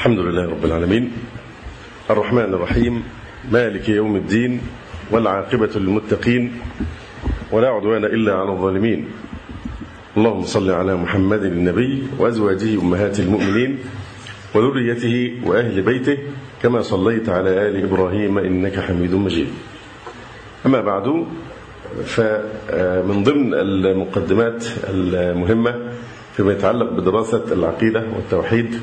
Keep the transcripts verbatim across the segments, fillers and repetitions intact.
الحمد لله رب العالمين الرحمن الرحيم مالك يوم الدين والعاقبة للمتقين ولا عدوان إلا على الظالمين. اللهم صل على محمد النبي وأزواجه أمهات المؤمنين وذريته وأهل بيته كما صليت على آل إبراهيم إنك حميد مجيد. أما بعد، فمن ضمن المقدمات المهمة فيما يتعلق بدراسة العقيدة والتوحيد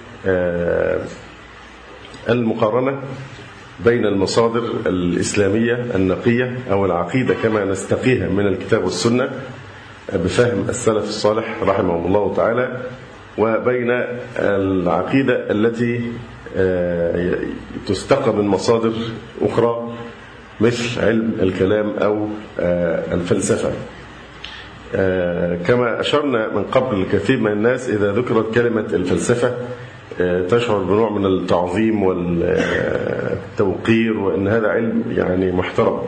المقارنة بين المصادر الإسلامية النقية أو العقيدة كما نستقيها من الكتاب والسنة بفهم السلف الصالح رحمه الله تعالى، وبين العقيدة التي تستقى من مصادر أخرى مثل علم الكلام أو الفلسفة. كما أشرنا من قبل، كثير من الناس إذا ذكرت كلمة الفلسفة تشعر بنوع من التعظيم والتوقير وأن هذا علم يعني محترم،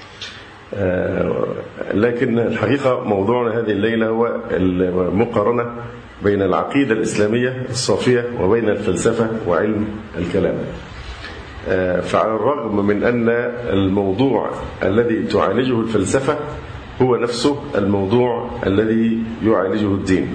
لكن الحقيقة موضوعنا هذه الليلة هو المقارنة بين العقيدة الإسلامية الصافية وبين الفلسفة وعلم الكلام. فعلى الرغم من أن الموضوع الذي تعالجه الفلسفة هو نفسه الموضوع الذي يعالجه الدين،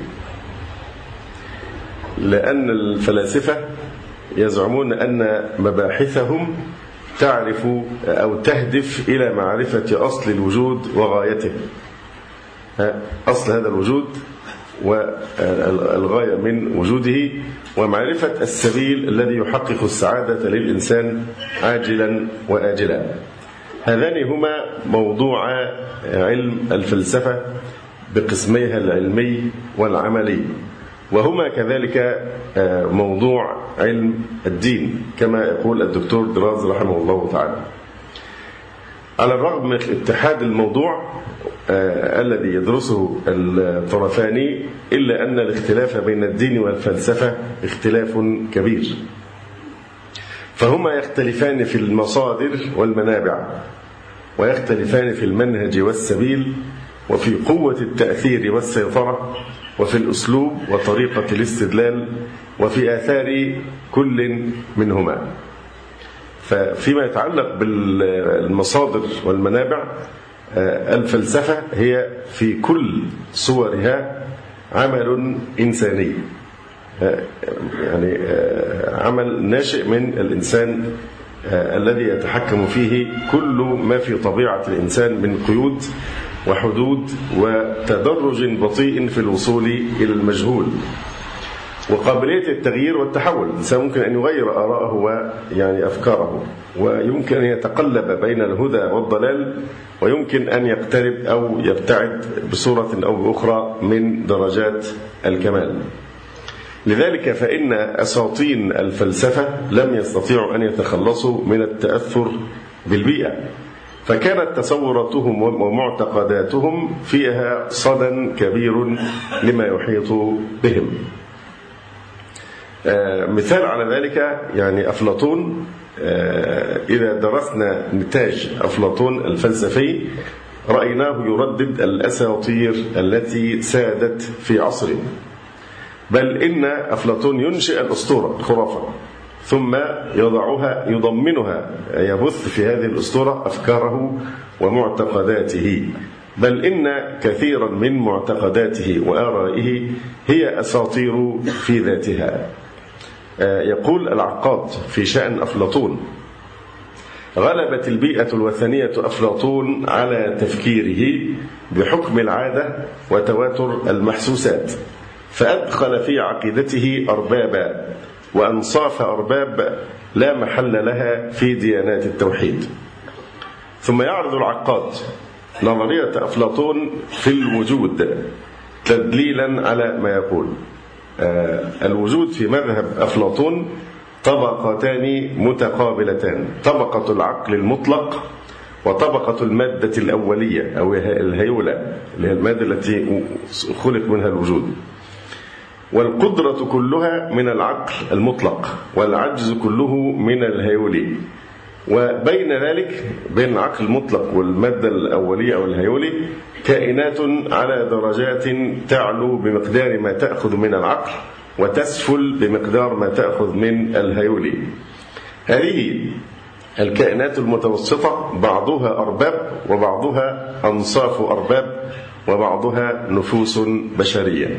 لأن الفلاسفة يزعمون أن مباحثهم تعرف أو تهدف إلى معرفة أصل الوجود وغايته، أصل هذا الوجود والغاية من وجوده، ومعرفة السبيل الذي يحقق السعادة للإنسان عاجلا وآجلا. هذان هما موضوع علم الفلسفة بقسميها العلمي والعملي، وهما كذلك موضوع علم الدين كما يقول الدكتور دراز رحمه الله تعالى. على الرغم من اتحاد الموضوع الذي يدرسه الطرفان، إلا أن الاختلاف بين الدين والفلسفة اختلاف كبير، فهما يختلفان في المصادر والمنابع، ويختلفان في المنهج والسبيل، وفي قوة التأثير والسيطرة، وفي الأسلوب وطريقة الاستدلال، وفي آثار كل منهما. ففيما يتعلق بالمصادر والمنابع، الفلسفة هي في كل صورها عمل إنساني، يعني عمل ناشئ من الإنسان الذي يتحكم فيه كل ما في طبيعة الإنسان من قيود وحدود وتدرج بطيء في الوصول إلى المجهول، وقابلية التغيير والتحول. الإنسان ممكن أن يغير آراءه ويعني أفكاره، ويمكن أن يتقلب بين الهدى والضلال، ويمكن أن يقترب أو يبتعد بصورة أو بأخرى من درجات الكمال. لذلك فإن أساطين الفلسفة لم يستطيعوا أن يتخلصوا من التأثر بالبيئة، فكانت تصوراتهم ومعتقداتهم فيها صدى كبير لما يحيط بهم. مثال على ذلك يعني أفلاطون. إذا درسنا نتاج أفلاطون الفلسفي رأيناه يردد الأساطير التي سادت في عصره، بل إن أفلاطون ينشئ الأسطورة الخرافة ثم يضعها يضمنها، يبث في هذه الأسطورة أفكاره ومعتقداته، بل إن كثيرا من معتقداته وآرائه هي أساطير في ذاتها. يقول العقاد في شأن أفلاطون: غلبت البيئة الوثنية أفلاطون على تفكيره بحكم العادة وتواتر المحسوسات، فأدخل في عقيدته أربابا وأنصاف أرباب لا محل لها في ديانات التوحيد. ثم يعرض العقاد نظرية أفلاطون في الوجود تدليلا على ما يقول: الوجود في مذهب أفلاطون طبقتان متقابلتان، طبقة العقل المطلق وطبقة المادة الأولية أو الهيولة اللي هي المادة التي خلق منها الوجود، والقدرة كلها من العقل المطلق والعجز كله من الهيولي. وبين ذلك بين العقل المطلق والمادة الأولية أو الهيولي كائنات على درجات تعلو بمقدار ما تأخذ من العقل وتسفل بمقدار ما تأخذ من الهيولي. هذه الكائنات المتوسطة بعضها أرباب وبعضها أنصاف أرباب وبعضها نفوس بشرية.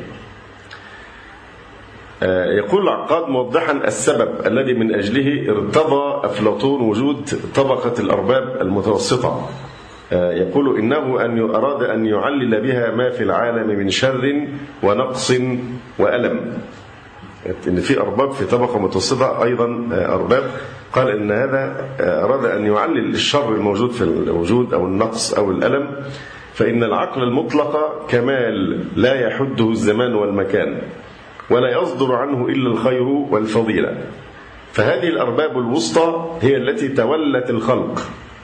يقول العقاد موضحا السبب الذي من أجله ارتضى أفلاطون وجود طبقة الأرباب المتوسطة. يقول إنه أن أراد أن يعلل بها ما في العالم من شر ونقص وألم. إن في أرباب في طبقة متوسطة أيضا أرباب، قال إن هذا أراد أن يعلل الشر الموجود في الوجود أو النقص أو الألم، فإن العقل المطلق كمال لا يحده الزمان والمكان ولا يصدر عنه إلا الخير والفضيلة. فهذه الأرباب الوسطى هي التي تولت الخلق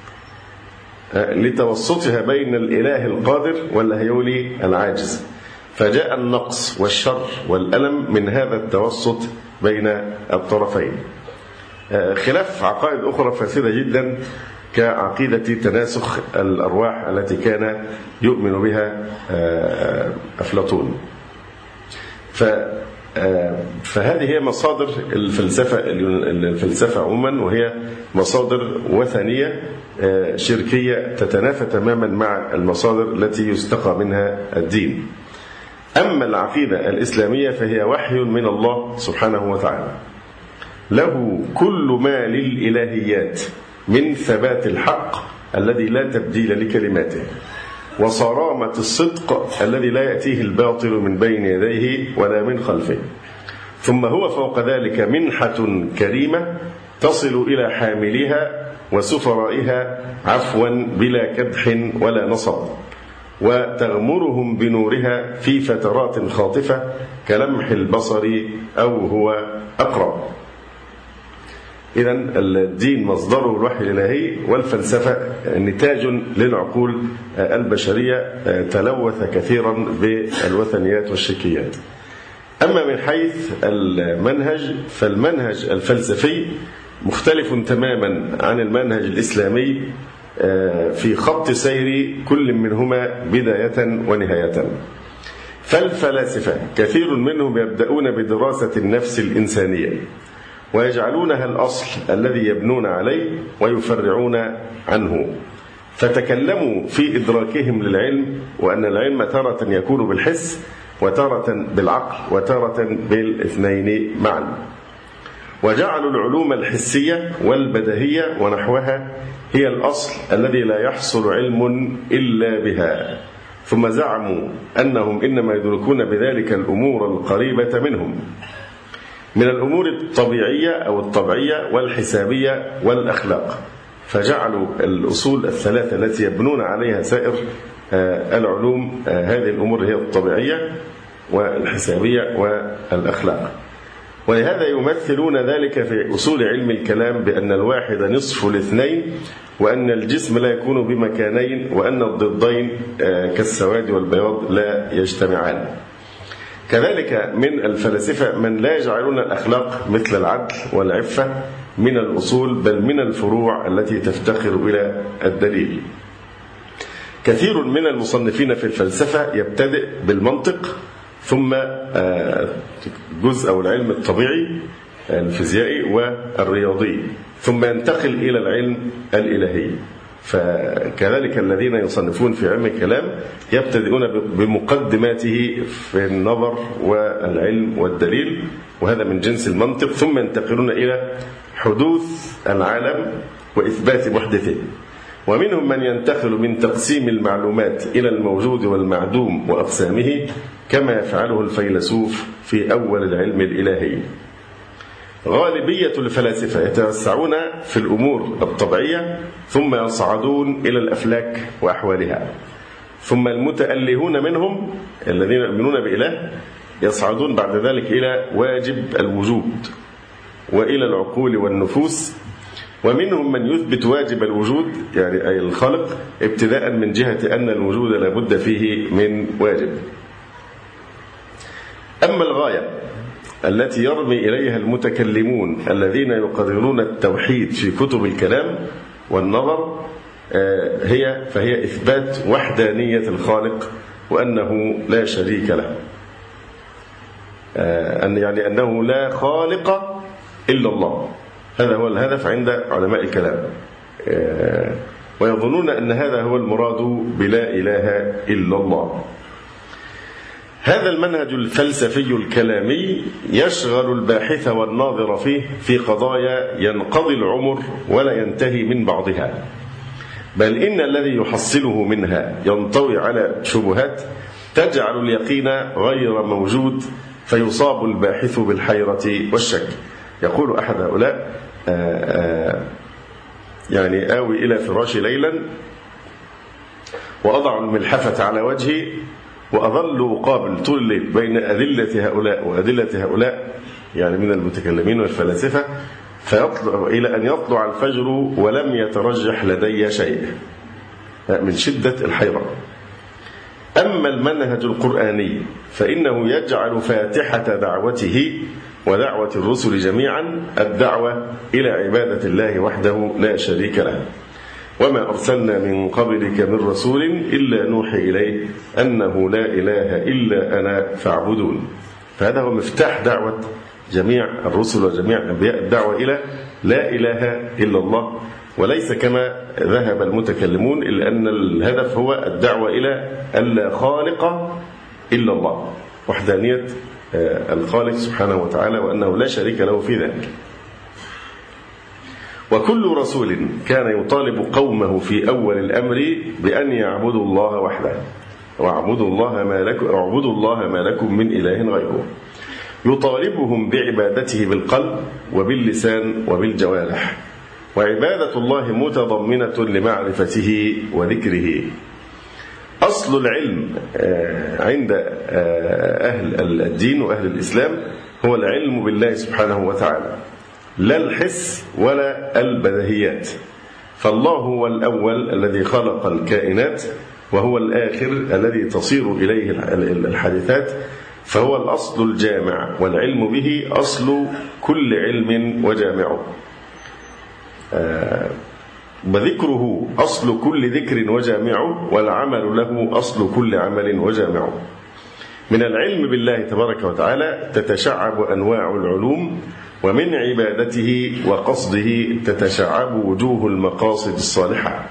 لتوسطها بين الإله القادر والهيولي العاجز، فجاء النقص والشر والألم من هذا التوسط بين الطرفين، خلاف عقائد أخرى فاسدة جدا كعقيدة تناسخ الأرواح التي كان يؤمن بها أفلاطون. فهذه هي مصادر الفلسفة الفلسفة عموما، وهي مصادر وثنية شركية تتنافى تماما مع المصادر التي يستقى منها الدين. أما العقيدة الإسلامية فهي وحي من الله سبحانه وتعالى، له كل ما للإلهيات من ثبات الحق الذي لا تبديل لكلماته، وصرامة الصدق الذي لا يأتيه الباطل من بين يديه ولا من خلفه، ثم هو فوق ذلك منحة كريمة تصل إلى حاملها وسفرائها عفوا بلا كدح ولا نصب، وتغمرهم بنورها في فترات خاطفة كلمح البصر أو هو أقرب. إذن الدين مصدره الوحي الإلهي، والفلسفة نتاج للعقول البشرية تلوث كثيرا بالوثنيات والشركيات. أما من حيث المنهج فالمنهج الفلسفي مختلف تماما عن المنهج الإسلامي في خط سير كل منهما بداية ونهاية. فالفلاسفة كثير منهم يبدأون بدراسة النفس الإنسانية ويجعلونها الأصل الذي يبنون عليه ويفرعون عنه، فتكلموا في إدراكهم للعلم وأن العلم تارة يكون بالحس وتارة بالعقل وتارة بالاثنين معا، وجعلوا العلوم الحسية والبديهية ونحوها هي الأصل الذي لا يحصل علم إلا بها، ثم زعموا أنهم إنما يدركون بذلك الأمور القريبة منهم من الأمور الطبيعية أو الطبيعية والحسابية والأخلاق، فجعلوا الأصول الثلاثة التي يبنون عليها سائر العلوم هذه الأمور هي الطبيعية والحسابية والأخلاق. ولهذا يمثلون ذلك في أصول علم الكلام بأن الواحد نصف الاثنين، وأن الجسم لا يكون بمكانين، وأن الضدين كالسواد والبياض لا يجتمعان. كذلك من الفلاسفة من لا يجعلون الأخلاق مثل العدل والعفة من الأصول بل من الفروع التي تفتقر إلى الدليل. كثير من المصنفين في الفلسفة يبتدئ بالمنطق ثم جزء أو العلم الطبيعي الفيزيائي والرياضي، ثم ينتقل إلى العلم الإلهي. فكذلك الذين يصنفون في علم الكلام يبتدئون بمقدماته في النظر والعلم والدليل، وهذا من جنس المنطق، ثم ينتقلون إلى حدوث العالم وإثبات محدثه. ومنهم من ينتقل من تقسيم المعلومات إلى الموجود والمعدوم وأقسامه كما يفعله الفيلسوف في أول العلم الإلهي. غالبية الفلاسفة يتوسعون في الأمور الطبيعية ثم يصعدون إلى الأفلاك وأحوالها، ثم المتألهون منهم الذين يؤمنون بإله يصعدون بعد ذلك إلى واجب الوجود وإلى العقول والنفوس. ومنهم من يثبت واجب الوجود يعني أي الخلق ابتداء من جهة أن الوجود لابد فيه من واجب. أما الغاية التي يرمي إليها المتكلمون الذين يقررون التوحيد في كتب الكلام والنظر هي فهي إثبات وحدانية الخالق وأنه لا شريك له. أن يعني أنه لا خالق إلا الله. هذا هو الهدف عند علماء الكلام، ويظنون أن هذا هو المراد بلا إله إلا الله. هذا المنهج الفلسفي الكلامي يشغل الباحث والناظر فيه في قضايا ينقضي العمر ولا ينتهي من بعضها، بل إن الذي يحصله منها ينطوي على شبهات تجعل اليقين غير موجود، فيصاب الباحث بالحيرة والشك. يقول أحد هؤلاء: آآ آآ يعني آوي إلى فراشي ليلا وأضع الملحفة على وجهي وأظل أقابل طول الليل بين أدلة هؤلاء وأدلة هؤلاء، يعني من المتكلمين والفلاسفة، فيطلع إلى أن يطلع الفجر ولم يترجح لدي شيء من شدة الحيرة. أما المنهج القرآني فإنه يجعل فاتحة دعوته ودعوة الرسل جميعا الدعوة إلى عبادة الله وحده لا شريك له، وما أرسلنا من قبلك من رسول إلا نوحي إليه أنه لا إله إلا أنا فاعبدون. فهذا هو مفتاح دعوة جميع الرسل وجميع الأنبياء، الدعوة إلى لا إله إلا الله، وليس كما ذهب المتكلمون، إلا أن الهدف هو الدعوة إلى ألا خالق إلا الله، وحدانية الخالق سبحانه وتعالى، وأنه لا شريك له في ذلك. وكل رسول كان يطالب قومه في أول الأمر بأن يعبدوا الله وحده، واعبدوا الله ما لكم اعبدوا الله ما لكم من إله غيره، يطالبهم بعبادته بالقلب وباللسان وبالجوارح، وعبادة الله متضمنة لمعرفته وذكره. أصل العلم عند أهل الدين وأهل الإسلام هو العلم بالله سبحانه وتعالى، لا الحس ولا البديهيات. فالله هو الأول الذي خلق الكائنات، وهو الآخر الذي تصير إليه الحادثات، فهو الأصل الجامع، والعلم به أصل كل علم وجامعه، وذكره أصل كل ذكر وجامعه، والعمل له أصل كل عمل وجامعه. من العلم بالله تبارك وتعالى تتشعب أنواع العلوم، ومن عبادته وقصده تتشعب وجوه المقاصد الصالحة.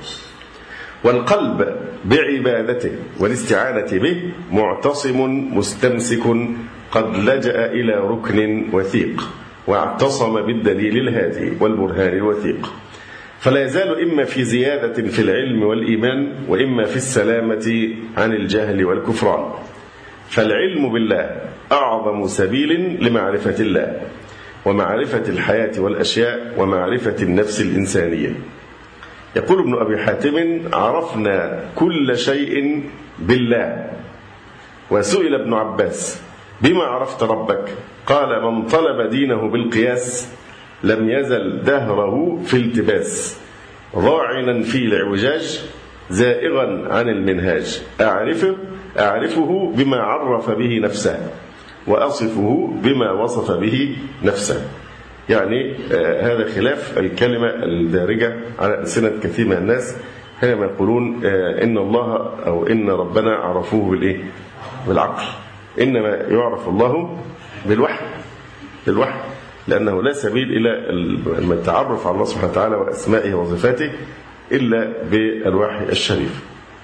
والقلب بعبادته والاستعانة به معتصم مستمسك قد لجأ إلى ركن وثيق، واعتصم بالدليل الهادي والبرهان الوثيق، فلا يزال إما في زيادة في العلم والإيمان، وإما في السلامة عن الجهل والكفران. فالعلم بالله أعظم سبيل لمعرفة الله، ومعرفة الحياة والأشياء، ومعرفة النفس الإنسانية. يقول ابن أبي حاتم: عرفنا كل شيء بالله. وسئل ابن عباس: بما عرفت ربك؟ قال: من طلب دينه بالقياس لم يزل دهره في التباس، ضاعنا في الاعوجاج، زائغا عن المنهاج، أعرفه, أعرفه بما عرف به نفسه، وأصفه بما وصف به نفسه. يعني آه هذا خلاف الكلمة الدارجة على ألسنة كثير من الناس حينما يقولون آه إن الله أو إن ربنا عرفوه بالإيه؟ بالعقل. إنما يعرف الله بالوحي، بالوحي، لأنه لا سبيل إلى التعرف على الله سبحانه وتعالى وأسمائه وصفاته إلا بالوحي الشريف.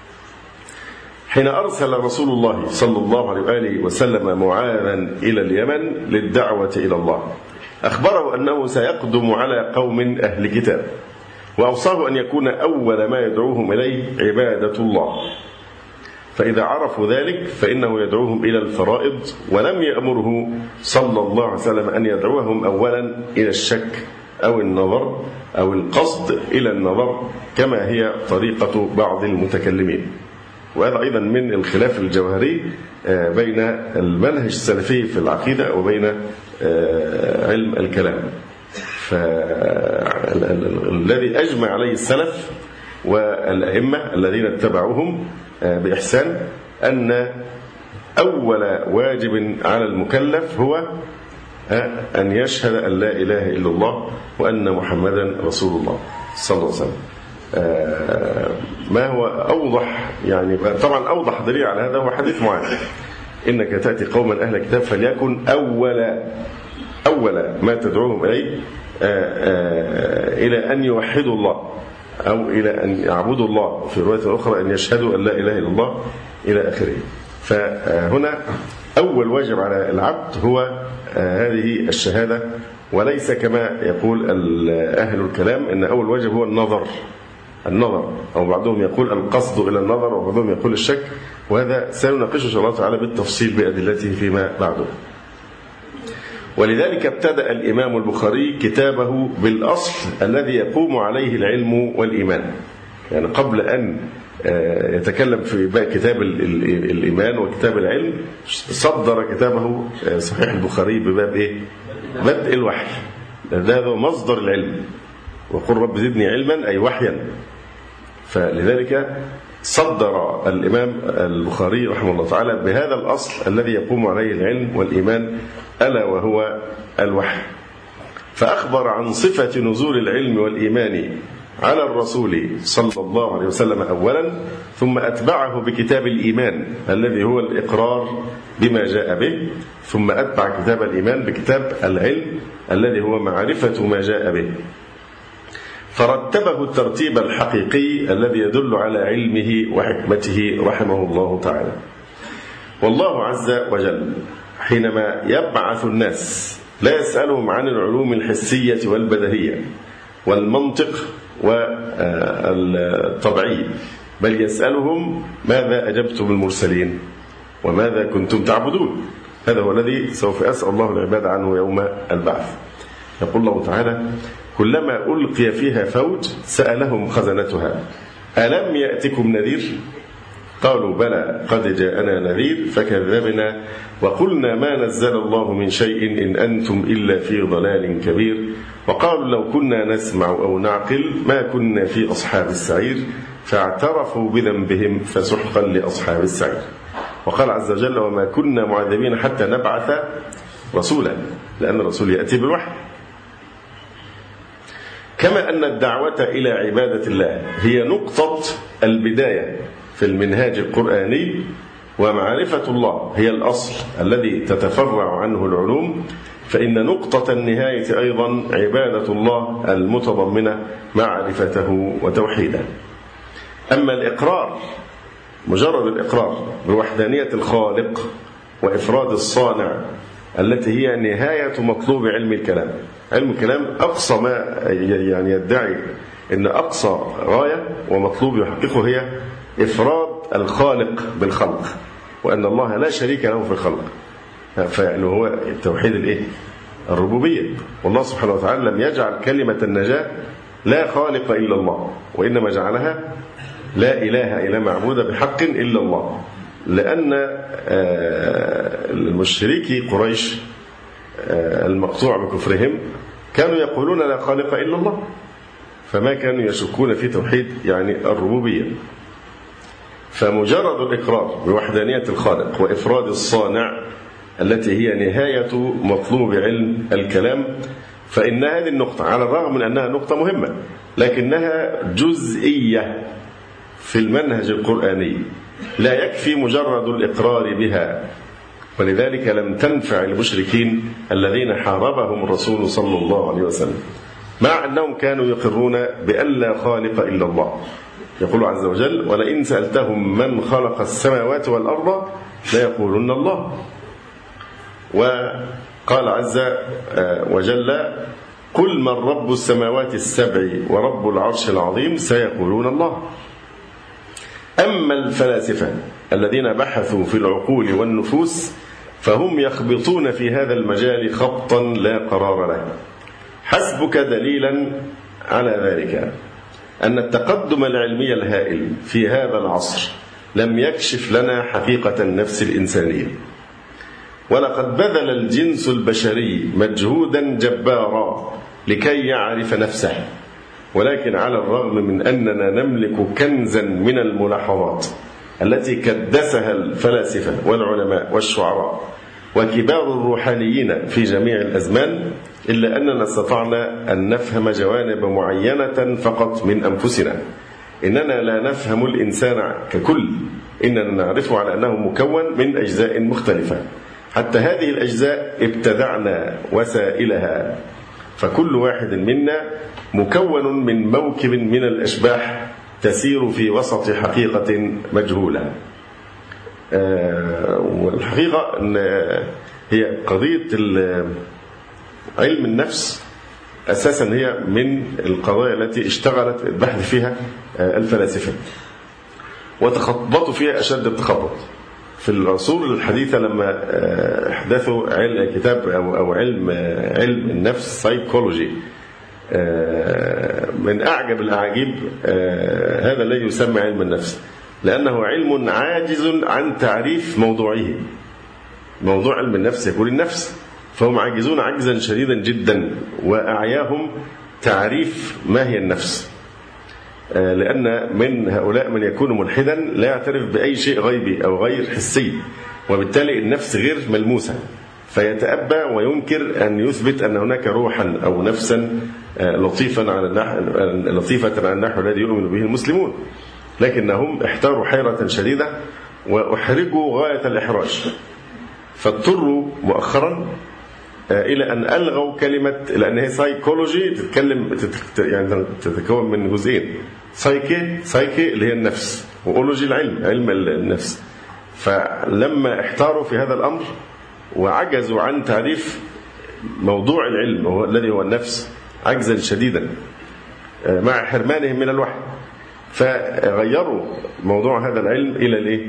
حين أرسل رسول الله صلى الله عليه وآله وسلم معاذا إلى اليمن للدعوة إلى الله، أخبره أنه سيقدم على قوم أهل كتاب، وأوصاه أن يكون أول ما يدعوهم إليه عبادة الله، فإذا عرفوا ذلك فإنه يدعوهم إلى الفرائض، ولم يأمره صلى الله عليه وسلم أن يدعوهم أولا إلى الشك أو النظر أو القصد إلى النظر كما هي طريقة بعض المتكلمين. وهذا أيضا من الخلاف الجوهري بين المنهج السلفي في العقيدة وبين علم الكلام. فالذي أجمع عليه السلف والأئمة الذين اتبعوهم بإحسان أن أول واجب على المكلف هو أن يشهد أن لا إله إلا الله وأن محمدا رسول الله صلى الله عليه وسلم. ما هو أوضح، يعني طبعا أوضح دليل على هذا هو حديث معاذ. إنك تأتي قوما أهل كتاب فليكن أول أول ما تدعوهم إليه إلى أن يوحدوا الله أو إلى أن يعبدوا الله، في رواية أخرى أن يشهدوا أن لا إله إلا الله إلى آخره. فهنا أول واجب على العبد هو هذه الشهادة، وليس كما يقول أهل الكلام أن أول واجب هو النظر النظر أو بعضهم يقول القصد إلى النظر وبعضهم يقول الشك، وهذا سنناقشه إن شاء الله تعالى بالتفصيل بأدلته فيما بعده. ولذلك ابتدأ الإمام البخاري كتابه بالأصل الذي يقوم عليه العلم والإيمان، يعني قبل أن يتكلم في كتاب الإيمان وكتاب العلم صدر كتابه صحيح البخاري بباب إيه؟ بدء الوحي، هذا مصدر العلم، وقل رب زدني علما أي وحيا. فلذلك صدر الإمام البخاري رحمه الله تعالى بهذا الأصل الذي يقوم عليه العلم والإيمان، ألا وهو الوحي. فأخبر عن صفة نزول العلم والإيمان على الرسول صلى الله عليه وسلم أولا، ثم أتبعه بكتاب الإيمان الذي هو الإقرار بما جاء به، ثم أتبع كتاب الإيمان بكتاب العلم الذي هو معرفة ما جاء به، فرتبه الترتيب الحقيقي الذي يدل على علمه وحكمته رحمه الله تعالى. والله عز وجل حينما يبعث الناس لا يسألهم عن العلوم الحسية والبدهية والمنطق والطبيعي، بل يسألهم ماذا أجبتم المرسلين وماذا كنتم تعبدون. هذا هو الذي سوف يسأل الله العباد عنه يوم البعث. يقول الله تعالى كلما ألقي فيها فوج سألهم خزنتها ألم يأتكم نذير قالوا بلى قد جاءنا نذير فكذبنا وقلنا ما نزل الله من شيء إن أنتم إلا في ضلال كبير وقالوا لو كنا نسمع أو نعقل ما كنا في أصحاب السعير فاعترفوا بذنبهم فسحقا لأصحاب السعير. وقال عز وجل وما كنا معذبين حتى نبعث رسولا، لأن الرسول يأتي بالوحي. كما أن الدعوة إلى عبادة الله هي نقطة البداية في المنهاج القرآني، ومعرفة الله هي الأصل الذي تتفرع عنه العلوم، فإن نقطة النهاية أيضا عبادة الله المتضمنة معرفته وتوحيده. أما الإقرار مجرد الإقرار بوحدانية الخالق وإفراد الصانع التي هي نهاية مطلوب علم الكلام. علم الكلام أقصى ما يعني يدعي أن أقصى غاية ومطلوب يحققه هي إفراد الخالق بالخلق، وأن الله لا شريك له في الخلق، فيعني هو التوحيد الإيه؟ الربوبية. والله سبحانه وتعالى لم يجعل كلمة النجاة لا خالق إلا الله، وإنما جعلها لا إله إلا معبود بحق إلا الله، لأن المشركي قريش المقطوع بكفرهم كانوا يقولون لا خالق إلا الله، فما كانوا يشكون في توحيد يعني الربوبية. فمجرد الإقرار بوحدانية الخالق وإفراد الصانع التي هي نهاية مطلوب علم الكلام، فإن هذه النقطة على الرغم من أنها نقطة مهمة لكنها جزئية في المنهج القرآني، لا يكفي مجرد الإقرار بها. ولذلك لم تنفع المشركين الذين حاربهم الرسول صلى الله عليه وسلم، مع أنهم كانوا يقرون بأن لا خالق إلا الله. يقول عز وجل ولئن سألتهم من خلق السماوات والأرض لا يقولون الله. وقال عز وجل قل من رب السماوات السبع ورب العرش العظيم سيقولون الله. أما الفلاسفة الذين بحثوا في العقول والنفوس فهم يخبطون في هذا المجال خبطا لا قرار له. حسبك دليلا على ذلك أن التقدم العلمي الهائل في هذا العصر لم يكشف لنا حقيقة النفس الإنسانية، ولقد بذل الجنس البشري مجهودا جبارا لكي يعرف نفسه، ولكن على الرغم من أننا نملك كنزا من الملاحظات التي كدسها الفلاسفة والعلماء والشعراء وكبار الروحانيين في جميع الأزمان، إلا أننا استطعنا أن نفهم جوانب معينة فقط من أنفسنا. إننا لا نفهم الإنسان ككل، إننا نعرفه على أنه مكون من أجزاء مختلفة، حتى هذه الأجزاء ابتدعنا وسائلها، فكل واحد منا مكون من موكب من الأشباح تسير في وسط حقيقة مجهولة. والحقيقة أن هي قضية علم النفس أساسا هي من القضايا التي اشتغلت البحث فيها الفلاسفة وتخبطوا فيها أشد التخبط. في العصور الحديثة لما احدثوا كتاب أو علم علم النفس سايكولوجي، من أعجب الأعاجيب هذا الذي يسمى علم النفس، لأنه علم عاجز عن تعريف موضوعه. موضوع علم النفس يقول النفس، فهم عاجزون عجزا شديدا جدا، وأعياهم تعريف ما هي النفس، لأن من هؤلاء من يكون ملحدا لا يعترف بأي شيء غيبي أو غير حسي، وبالتالي النفس غير ملموسة، فيتأبى وينكر أن يثبت أن هناك روحا أو نفسا لطيفا على النحو لطيفة على النحو الذي يؤمن به المسلمون، لكنهم احتاروا حيرة شديدة وأحرجوا غاية الإحراج، فاضطروا مؤخرا إلى أن ألغوا كلمة، لأن هي سايكولوجي تتكلم يعني تتكون من جزئين، سايكي سايكي اللي هي النفس، وأولوجي العلم علم النفس. فلما احتاروا في هذا الأمر وعجزوا عن تعريف موضوع العلم وهو الذي هو النفس عجزا شديدا مع حرمانهم من الوحي، فغيروا موضوع هذا العلم إلى الإيه؟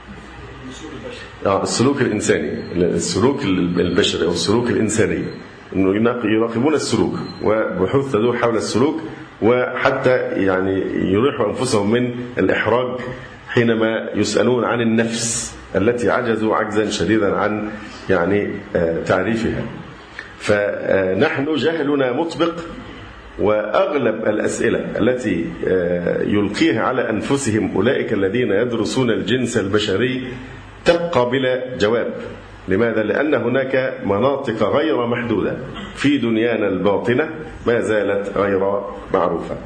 السلوك الإنساني، السلوك البشري أو السلوك الإنساني، إنه يراقبون السلوك وبحوث تدور حول السلوك، وحتى يعني يريحوا أنفسهم من الإحراج حينما يسألون عن النفس التي عجزوا عجزا شديدا عن يعني تعريفها. فنحن جهلنا مطبق، وأغلب الأسئلة التي يلقيها على أنفسهم أولئك الذين يدرسون الجنس البشري تبقى بلا جواب. لماذا؟ لأن هناك مناطق غير محدودة في دنيانا الباطنة ما زالت غير معروفة.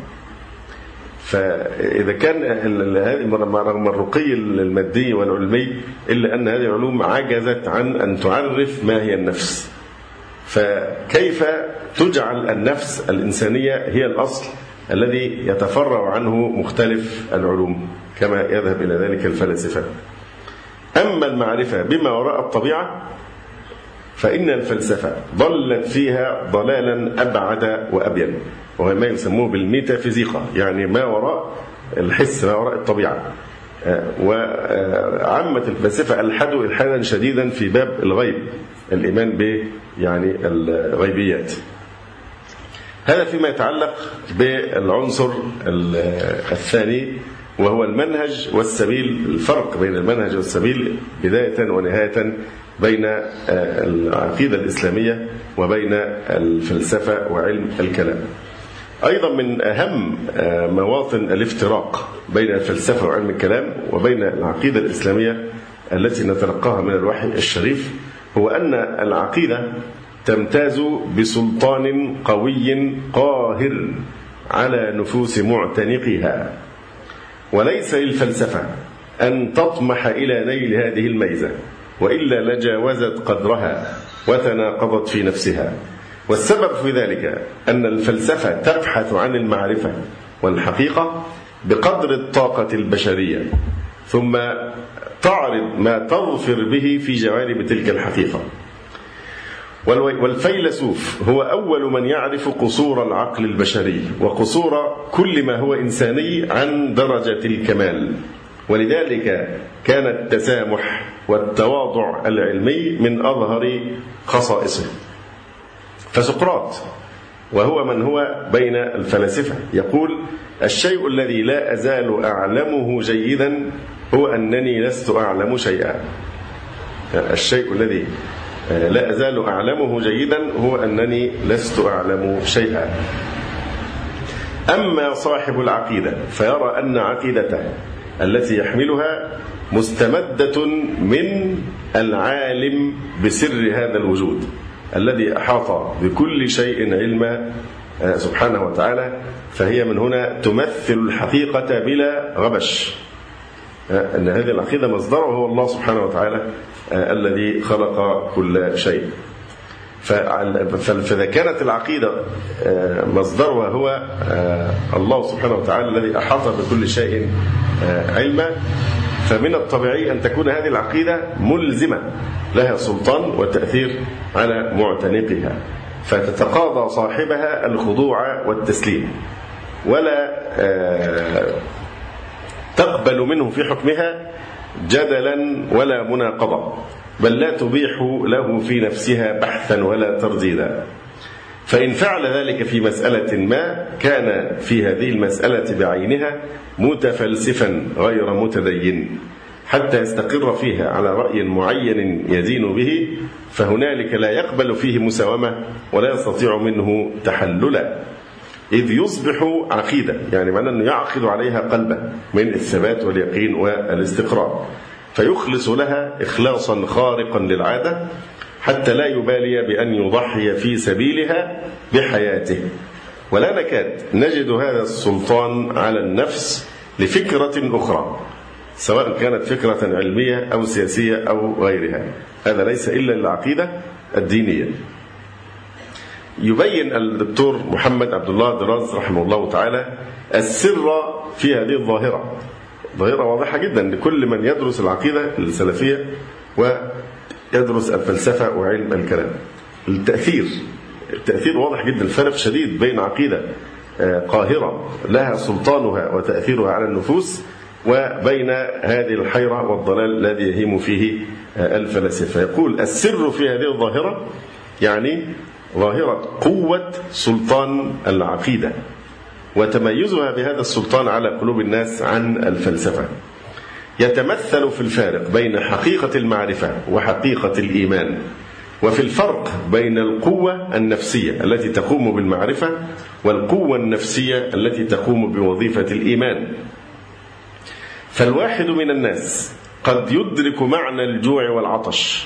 فإذا كان رغم الرقي المادي والعلمي إلا أن هذه العلوم عجزت عن أن تعرف ما هي النفس، فكيف تجعل النفس الإنسانية هي الأصل الذي يتفرع عنه مختلف العلوم كما يذهب إلى ذلك الفلاسفة؟ أما المعرفة بما وراء الطبيعة فإن الفلسفة ضلت فيها ضلالا أبعد وأبين، وهو ما يسموه بالميتافيزيقا، يعني ما وراء الحس، ما وراء الطبيعة. وعامة الفلسفة ألحدوا إلحادا شديدا في باب الغيب، الإيمان ب يعني الغيبيات. هذا فيما يتعلق بالعنصر الثاني وهو المنهج والسبيل، الفرق بين المنهج والسبيل بداية ونهاية بين العقيدة الإسلامية وبين الفلسفة وعلم الكلام. أيضا من أهم مواطن الافتراق بين الفلسفة وعلم الكلام وبين العقيدة الإسلامية التي نتلقاها من الوحي الشريف هو أن العقيدة تمتاز بسلطان قوي قاهر على نفوس معتنقها، وليس للفلسفة أن تطمح إلى نيل هذه الميزة، وإلا لجاوزت قدرها وتناقضت في نفسها. والسبب في ذلك أن الفلسفة تبحث عن المعرفة والحقيقة بقدر الطاقة البشرية، ثم تعرض ما تظفر به في جوانب تلك الحقيقة. والفيلسوف هو أول من يعرف قصور العقل البشري وقصور كل ما هو إنساني عن درجة الكمال، ولذلك كان التسامح والتواضع العلمي من أظهر خصائصه. فسقراط وهو من هو بين الفلاسفة يقول: الشيء الذي لا أزال أعلمه جيدا هو أنني لست أعلم شيئا. الشيء الذي لا أزال أعلمه جيدا هو أنني لست أعلم شيئا. أما صاحب العقيدة فيرى أن عقيدته التي يحملها مستمدة من العالم بسر هذا الوجود الذي أحاط بكل شيء علما سبحانه وتعالى، فهي من هنا تمثل الحقيقة بلا غبش. أن هذه العقيدة مصدره هو الله سبحانه وتعالى الذي خلق كل شيء. فإذا كانت العقيدة مصدرها هو الله سبحانه وتعالى الذي أحاط بكل شيء علما، فمن الطبيعي أن تكون هذه العقيدة ملزمة لها سلطان وتأثير على معتنقها، فتتقاضى صاحبها الخضوع والتسليم، ولا تقبل منه في حكمها جدلا ولا مناقضة، بل لا تبيح له في نفسها بحثا ولا ترديدا. فإن فعل ذلك في مسألة ما كان في هذه المسألة بعينها متفلسفا غير متدين حتى يستقر فيها على رأي معين يدين به، فهنالك لا يقبل فيه مساومة ولا يستطيع منه تحللا، إذ يصبح عقيدة، يعني معنى أنه يعقد عليها قلبه من الثبات واليقين والاستقرار، فيخلص لها إخلاصا خارقا للعادة حتى لا يبالي بأن يضحي في سبيلها بحياته. ولا نكاد نجد هذا السلطان على النفس لفكرة أخرى، سواء كانت فكرة علمية أو سياسية أو غيرها، هذا ليس إلا العقيدة الدينية. يبين الدكتور محمد عبد الله دراز رحمه الله تعالى السر في هذه الظاهرة، ظاهرة واضحة جدا لكل من يدرس العقيدة السلفية ويدرس الفلسفة وعلم الكلام. التأثير التأثير واضح جدا، الفرق شديد بين عقيدة قاهرة لها سلطانها وتأثيرها على النفوس وبين هذه الحيرة والضلال الذي يهيم فيه الفلاسفة. يقول السر في هذه الظاهرة يعني ظاهرة قوة سلطان العقيدة وتميزها بهذا السلطان على قلوب الناس عن الفلسفة، يتمثل في الفارق بين حقيقة المعرفة وحقيقة الإيمان، وفي الفرق بين القوة النفسية التي تقوم بالمعرفة والقوة النفسية التي تقوم بوظيفة الإيمان. فالواحد من الناس قد يدرك معنى الجوع والعطش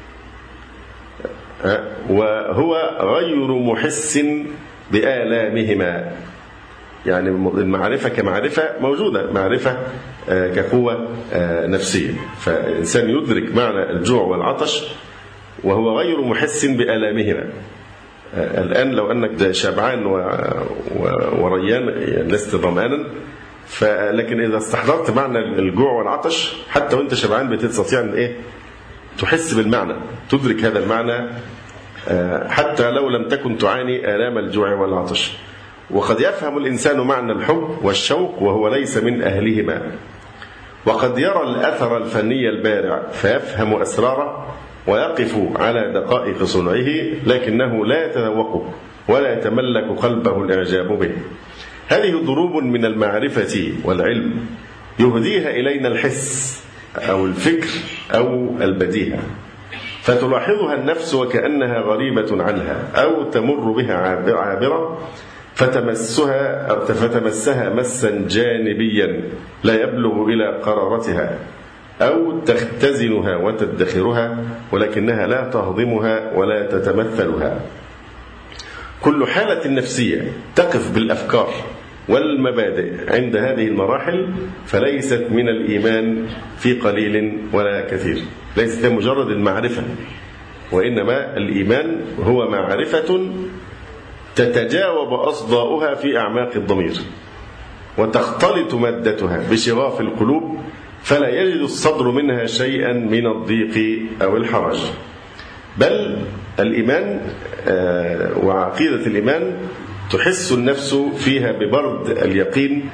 وهو غير محس بآلامهما، يعني المعرفة كمعرفة موجودة، معرفة كقوة نفسية، فالإنسان يدرك معنى الجوع والعطش وهو غير محس بآلامهما. الآن لو أنك شبعان وريان لست ضمانا، لكن إذا استحضرت معنى الجوع والعطش حتى وأنت شبعان بتستطيع أن إيه تحس بالمعنى، تدرك هذا المعنى حتى لو لم تكن تعاني آلام الجوع والعطش. وقد يفهم الإنسان معنى الحب والشوق وهو ليس من أهلهما، وقد يرى الأثر الفني البارع فيفهم أسراره ويقف على دقائق صنعه، لكنه لا يتذوقه ولا يتملك قلبه الإعجاب به. هذه ضروب من المعرفة والعلم يهديها إلينا الحس أو الفكر أو البديهة، فتلاحظها النفس وكأنها غريبة عنها أو تمر بها عابرة فتمسها أو فتمسها مسا جانبيا لا يبلغ إلى قرارتها، أو تختزنها وتدخرها ولكنها لا تهضمها ولا تتمثلها. كل حالة نفسية تقف بالأفكار والمبادئ عند هذه المراحل فليست من الإيمان في قليل ولا كثير، ليست مجرد المعرفة، وإنما الإيمان هو معرفة تتجاوب أصداؤها في أعماق الضمير وتختلط مادتها بشغاف القلوب، فلا يجد الصدر منها شيئا من الضيق أو الحرج. بل الإيمان وعقيدة الإيمان تحس النفس فيها ببرد اليقين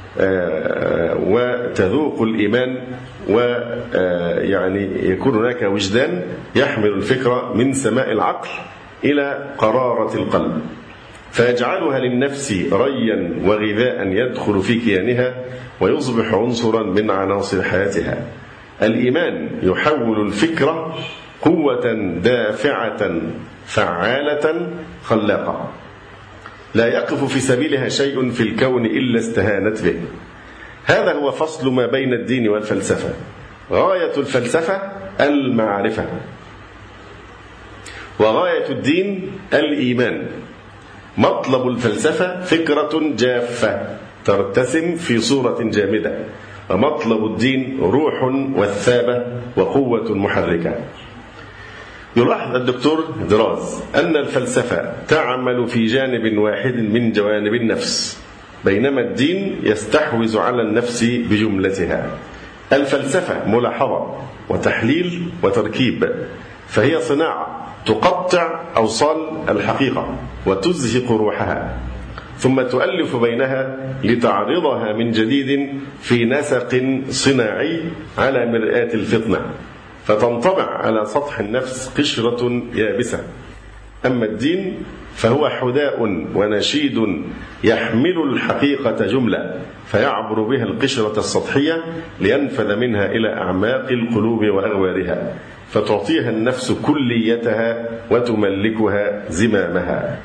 وتذوق الإيمان، ويعني يكون هناك وجدان يحمل الفكرة من سماء العقل إلى قرارة القلب، فيجعلها للنفس ريا وغذاء يدخل في كيانها ويصبح عنصرا من عناصر حياتها. الإيمان يحول الفكرة قوة دافعة فعالة خلاقة لا يقف في سبيلها شيء في الكون إلا استهانت به. هذا هو فصل ما بين الدين والفلسفة. غاية الفلسفة المعرفة، وغاية الدين الإيمان. مطلب الفلسفة فكرة جافة ترتسم في صورة جامدة، ومطلب الدين روح وثابة وقوة محركة. يلاحظ الدكتور دراز أن الفلسفة تعمل في جانب واحد من جوانب النفس، بينما الدين يستحوذ على النفس بجملتها. الفلسفة ملاحظة وتحليل وتركيب، فهي صناعة تقطع أوصال الحقيقة وتزهق روحها، ثم تؤلف بينها لتعرضها من جديد في نسق صناعي على مرآة الفطنة، فتنطبع على سطح النفس قشرة يابسة. أما الدين فهو حداء ونشيد يحمل الحقيقة جملة، فيعبر بها القشرة السطحية لينفذ منها إلى أعماق القلوب وأغوارها، فتعطيها النفس كليتها وتملكها زمامها.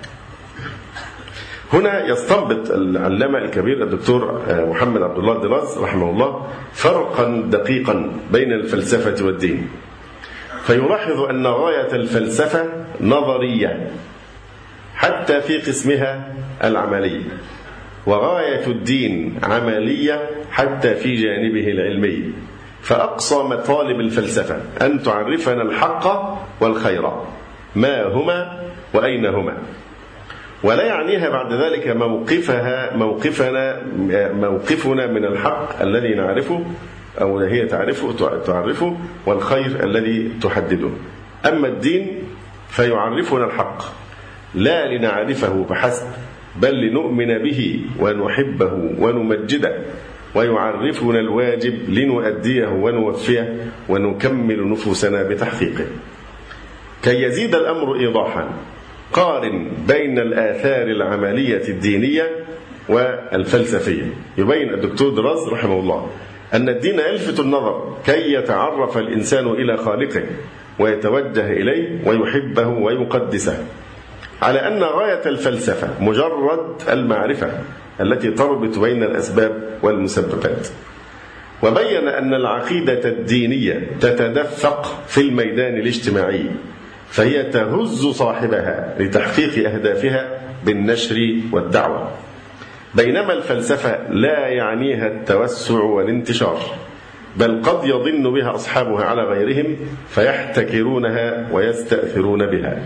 هنا يستنبط العلامة الكبير الدكتور محمد عبد الله دراز رحمه الله فرقا دقيقا بين الفلسفة والدين، فيلاحظ أن غاية الفلسفة نظرية حتى في قسمها العملي، وغاية الدين عملية حتى في جانبه العلمي. فأقصى مطالب الفلسفة أن تعرفنا الحق والخير، ما هما وأين هما، ولا يعنيها بعد ذلك موقفها موقفنا موقفنا من الحق الذي نعرفه أو هي تعرفه تعرفه والخير الذي تحدده. أما الدين فيعرفنا الحق لا لنعرفه بحسب، بل لنؤمن به ونحبه ونمجده، ويعرفنا الواجب لنؤديه ونوفيه ونكمل نفوسنا بتحقيقه. كي يزيد الأمر إيضاحا قارن بين الآثار العملية الدينية والفلسفية. يبين الدكتور دراز رحمه الله أن الدين يلفت النظر كي يتعرف الإنسان إلى خالقه ويتوجه إليه ويحبه ويقدسه، على أن غاية الفلسفة مجرد المعرفة التي تربط بين الأسباب والمسببات. وبين أن العقيدة الدينية تتدفق في الميدان الاجتماعي، فهي تهز صاحبها لتحقيق أهدافها بالنشر والدعوة، بينما الفلسفة لا يعنيها التوسع والانتشار، بل قد يضن بها أصحابها على غيرهم فيحتكرونها ويستأثرون بها.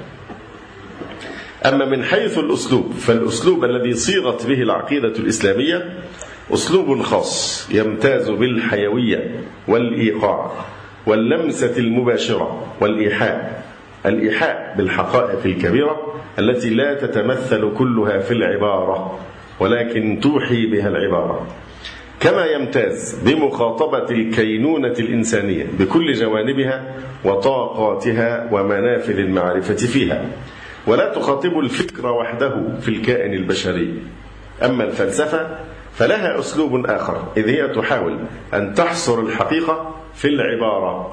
أما من حيث الأسلوب، فالأسلوب الذي صيغت به العقيدة الإسلامية أسلوب خاص يمتاز بالحيوية والإيقاع واللمسة المباشرة والإيحاء، الإيحاء بالحقائق الكبيرة التي لا تتمثل كلها في العبارة ولكن توحي بها العبارة، كما يمتاز بمخاطبة الكينونة الإنسانية بكل جوانبها وطاقاتها ومنافذ المعرفة فيها، ولا تخاطب الفكر وحده في الكائن البشري. أما الفلسفة فلها أسلوب آخر، إذ هي تحاول أن تحصر الحقيقة في العبارة.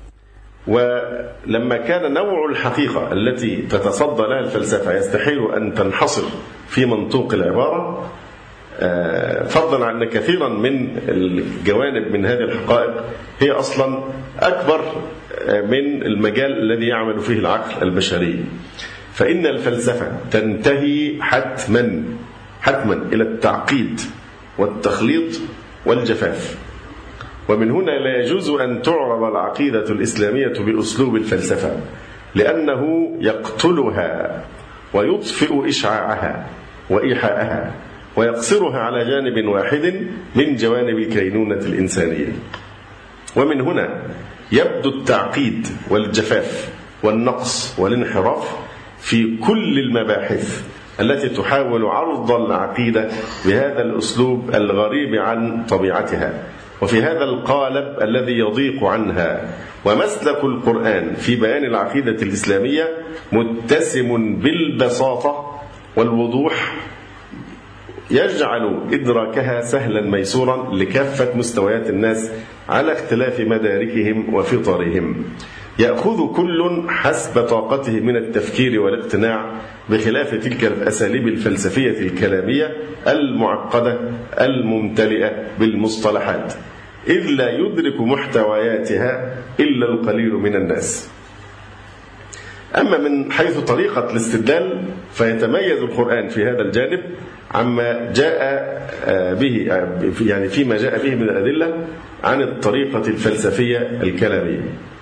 ولما كان نوع الحقيقة التي تتصدى لها الفلسفة يستحيل أن تنحصر في منطوق العبارة، فضلا عن كثيرا من الجوانب من هذه الحقائق هي أصلا أكبر من المجال الذي يعمل فيه العقل البشري، فإن الفلسفة تنتهي حتما حتما إلى التعقيد والتخليط والجفاف. ومن هنا لا يجوز أن تعرض العقيدة الإسلامية بأسلوب الفلسفة، لأنه يقتلها ويطفئ إشعاعها وإيحاءها ويقصرها على جانب واحد من جوانب الكينونة الإنسانية. ومن هنا يبدو التعقيد والجفاف والنقص والانحراف في كل المباحث التي تحاول عرض العقيدة بهذا الأسلوب الغريب عن طبيعتها، وفي هذا القالب الذي يضيق عنها. ومسلك القرآن في بيان العقيدة الإسلامية متسم بالبساطة والوضوح، يجعل إدراكها سهلا ميسورا لكافة مستويات الناس على اختلاف مداركهم وفطرهم. يأخذ كل حسب طاقته من التفكير والاقتناع، بخلاف تلك الأساليب الفلسفية الكلامية المعقدة الممتلئة بالمصطلحات، إذ لا يدرك محتوياتها إلا القليل من الناس. أما من حيث طريقة الاستدلال فيتميز القرآن في هذا الجانب عما جاء به، يعني فيما جاء به من الأدلة عن الطريقة الفلسفية الكلامية.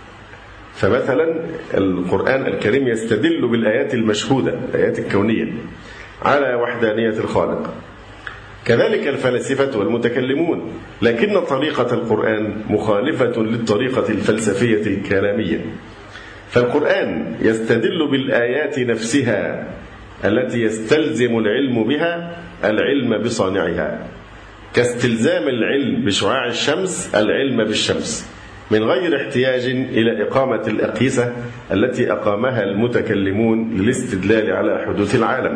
فمثلا القرآن الكريم يستدل بالآيات المشهودة، الآيات الكونية، على وحدانية الخالق. كذلك الفلاسفة والمتكلمون، لكن طريقة القرآن مخالفة للطريقة الفلسفية الكلامية. فالقرآن يستدل بالآيات نفسها التي يستلزم العلم بها العلم بصانعها، كاستلزام العلم بشعاع الشمس العلم بالشمس، من غير احتياج إلى إقامة الأقيسة التي أقامها المتكلمون للاستدلال على حدوث العالم.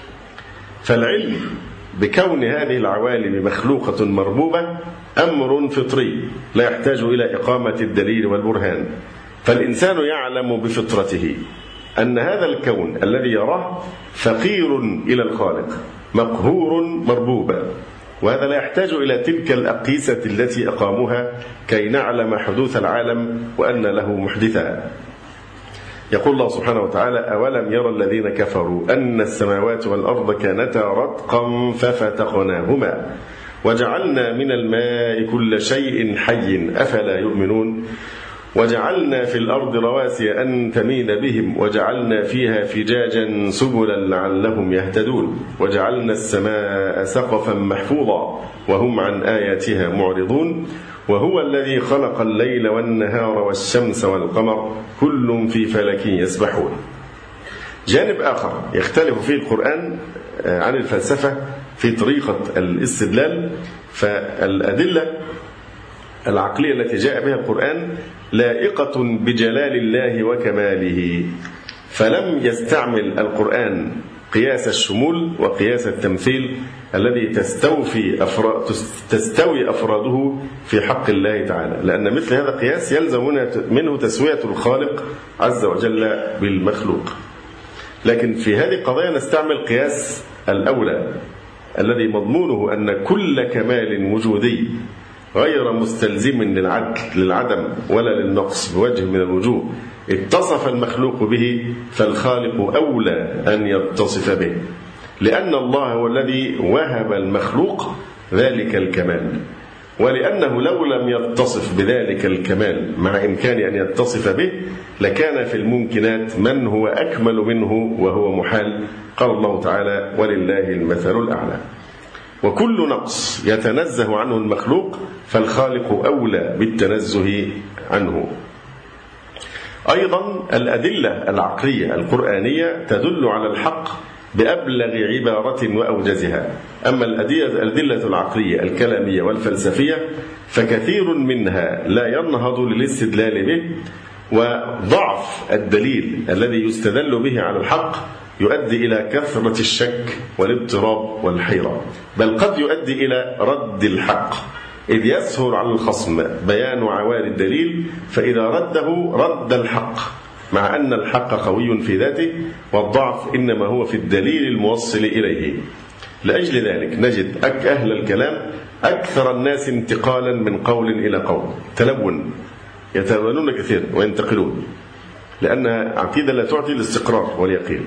فالعلم بكون هذه العوالم مخلوقة مربوبة أمر فطري لا يحتاج إلى إقامة الدليل والبرهان. فالإنسان يعلم بفطرته أن هذا الكون الذي يراه فقير إلى الخالق، مقهور مربوبا، وهذا لا يحتاج إلى تلك الأقيسة التي أقاموها كي نعلم حدوث العالم وأن له محدثا. يقول الله سبحانه وتعالى: أولم يرى الذين كفروا أن السماوات والأرض كانتا رتقا ففتقناهما وجعلنا من الماء كل شيء حي أفلا يؤمنون وجعلنا في الأرض رواسي أن تميد بهم وجعلنا فيها فجاجا سبلا لعلهم يهتدون وجعلنا السماء سقفا محفوظا وهم عن آياتها معرضون وهو الذي خلق الليل والنهار والشمس والقمر كل في فلك يسبحون. جانب آخر يختلف فيه القرآن عن الفلسفة في طريقة الاستدلال، فالأدلة العقلية التي جاء بها القرآن لائقة بجلال الله وكماله، فلم يستعمل القرآن قياس الشمول وقياس التمثيل الذي تستوفي أفراد تستوي أفراده في حق الله تعالى، لأن مثل هذا القياس يلزم منه تسوية الخالق عز وجل بالمخلوق. لكن في هذه القضايا نستعمل قياس الأولى الذي مضمونه أن كل كمال وجودي غير مستلزم للعدل للعدم ولا للنقص بوجه من الوجوه اتصف المخلوق به، فالخالق أولى أن يتصف به، لأن الله هو الذي وهب المخلوق ذلك الكمال، ولأنه لو لم يتصف بذلك الكمال مع إمكان أن يتصف به لكان في الممكنات من هو أكمل منه وهو محال. قال الله تعالى: ولله المثل الأعلى. وكل نقص يتنزه عنه المخلوق فالخالق أولى بالتنزه عنه. أيضا الأدلة العقلية القرآنية تدل على الحق بأبلغ عبارة وأوجزها، أما الأدلة العقلية الكلامية والفلسفية فكثير منها لا ينهض للاستدلال به، وضعف الدليل الذي يستدل به على الحق يؤدي إلى كثرة الشك والاضطراب والحيرة، بل قد يؤدي إلى رد الحق، إذ يسهل على الخصم بيان عوارض الدليل فإذا رده رد الحق، مع أن الحق قوي في ذاته والضعف إنما هو في الدليل الموصل إليه. لأجل ذلك نجد أهل الكلام أكثر الناس انتقالا من قول إلى قول، تلون، يتلونون كثير وينتقلون، لأنها عقيدة لا تعطي الاستقرار واليقين،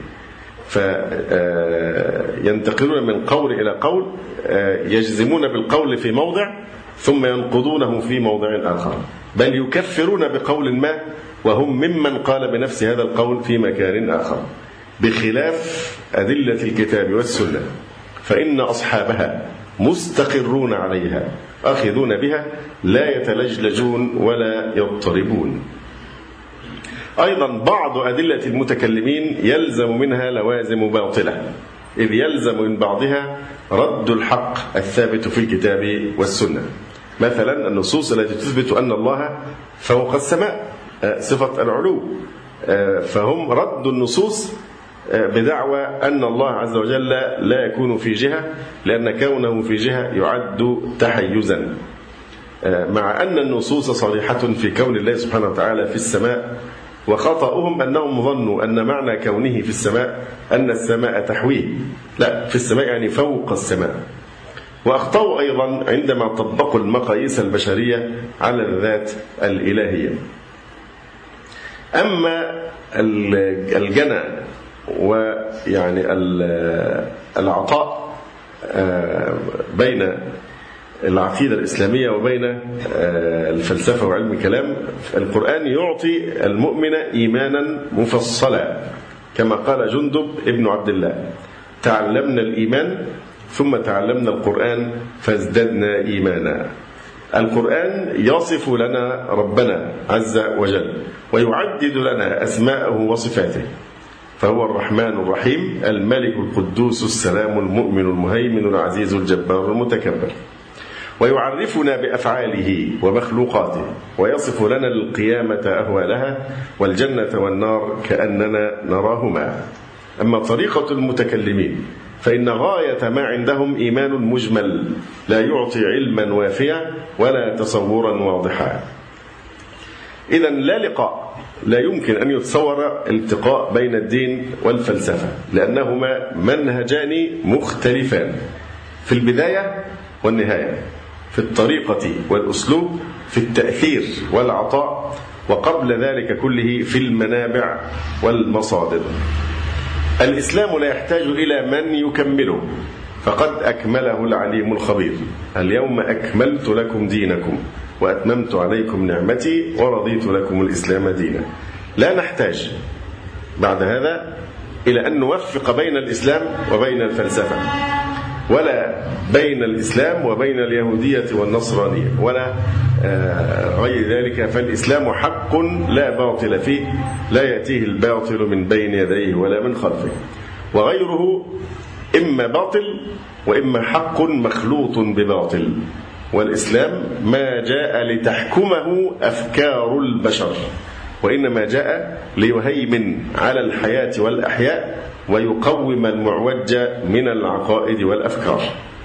فينتقلون من قول إلى قول، يجزمون بالقول في موضع ثم ينقضونه في موضع آخر، بل يكفرون بقول ما وهم ممن قال بنفس هذا القول في مكان آخر، بخلاف أدلة الكتاب والسنة فإن أصحابها مستقرون عليها أخذون بها لا يتلجلجون ولا يضطربون. أيضا بعض أدلة المتكلمين يلزم منها لوازم باطلة، إذ يلزم من بعضها رد الحق الثابت في الكتاب والسنة، مثلا النصوص التي تثبت أن الله فوق السماء، صفة العلو، فهم رد النصوص بدعوى أن الله عز وجل لا يكون في جهة، لأن كونه في جهة يعد تحيزا، مع أن النصوص صريحة في كون الله سبحانه وتعالى في السماء، وخطأهم أنهم ظنوا أن معنى كونه في السماء أن السماء تحويه، لا، في السماء يعني فوق السماء. وأخطأوا أيضا عندما طبقوا المقاييس البشرية على الذات الإلهية. أما الجنى ويعني العطاء بين العقيدة الإسلامية وبين الفلسفة وعلم الكلام، القرآن يعطي المؤمن إيمانا مفصلا، كما قال جندب ابن عبد الله: تعلمنا الإيمان ثم تعلمنا القرآن فازددنا إيمانا. القرآن يصف لنا ربنا عز وجل ويعدد لنا أسماءه وصفاته، فهو الرحمن الرحيم، الملك القدوس السلام المؤمن المهيمن العزيز الجبار المتكبر، ويعرفنا بأفعاله ومخلوقاته، ويصف لنا القيامة أهوالها والجنة والنار كأننا نراهما. أما طريقة المتكلمين فإن غاية ما عندهم إيمان مجمل لا يعطي علما وافيا ولا تصورا واضحا. إذن لا لقاء، لا يمكن أن يتصور التقاء بين الدين والفلسفة، لأنهما منهجان مختلفان في البداية والنهاية، في الطريقة والأسلوب، في التأثير والعطاء، وقبل ذلك كله في المنابع والمصادر. الإسلام لا يحتاج إلى من يكمله، فقد أكمله العليم الخبير: اليوم أكملت لكم دينكم وأتممت عليكم نعمتي ورضيت لكم الإسلام دينا. لا نحتاج بعد هذا إلى أن نوفق بين الإسلام وبين الفلسفة، ولا بين الإسلام وبين اليهودية والنصرانية، ولا غير ذلك. فالإسلام حق لا باطل فيه، لا يأتيه الباطل من بين يديه ولا من خلفه، وغيره إما باطل وإما حق مخلوط بباطل. والإسلام ما جاء لتحكمه أفكار البشر، وإنما جاء ليهيمن على الحياة والأحياء ويقوم المعوج من العقائد والأفكار.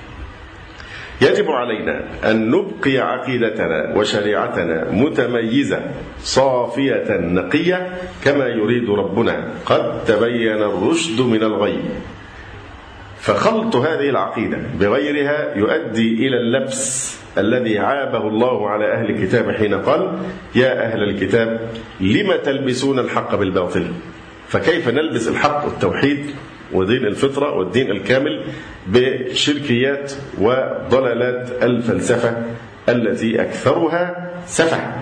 يجب علينا أن نبقي عقيدتنا وشريعتنا متميزة صافية نقية كما يريد ربنا، قد تبين الرشد من الغي. فخلط هذه العقيدة بغيرها يؤدي إلى اللبس الذي عابه الله على أهل الكتاب حين قال: يا أهل الكتاب لم تلبسون الحق بالباطل. فكيف نلبس الحق والتوحيد ودين الفطرة والدين الكامل بشركيات وضلالات الفلسفة التي أكثرها سفه؟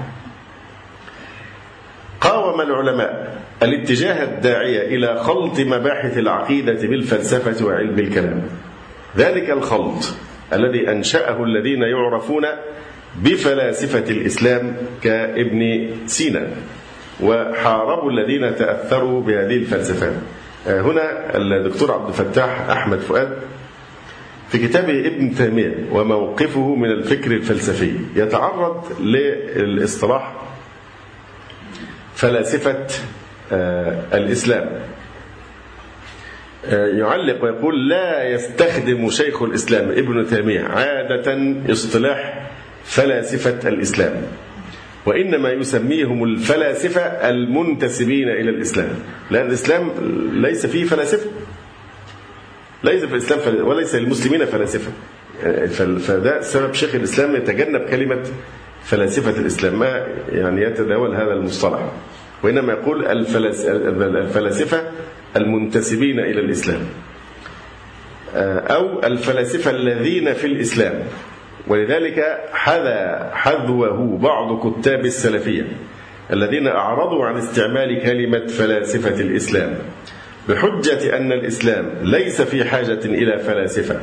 قاوم العلماء الاتجاه الداعية إلى خلط مباحث العقيدة بالفلسفة وعلم الكلام. ذلك الخلط الذي أنشأه الذين يعرفون بفلاسفة الإسلام كابن سينا، وحاربوا الذين تأثروا بهذه الفلسفات. هنا الدكتور عبد الفتاح أحمد فؤاد في كتابه ابن تيمية وموقفه من الفكر الفلسفي يتعرض للاصطلاح فلاسفة الإسلام. يعلق ويقول: لا يستخدم شيخ الإسلام ابن تيمية عادة اصطلاح فلاسفة الإسلام، وإنما يسميهم الفلاسفة المنتسبين إلى الإسلام، لأن الإسلام ليس فيه فلاسفة، ليس في الإسلام فل... وليس المسلمين فلاسفة. فده سبب شيخ الإسلام يتجنب كلمة فلاسفة الإسلام، ما يعني يتداول هذا المصطلح، وإنما يقول الفلاس... الفلاسفة المنتسبين إلى الإسلام، أو الفلاسفة الذين في الإسلام. ولذلك حذا حذوه بعض كتاب السلفية الذين أعرضوا عن استعمال كلمة فلاسفة الإسلام بحجة أن الإسلام ليس في حاجة إلى فلاسفة.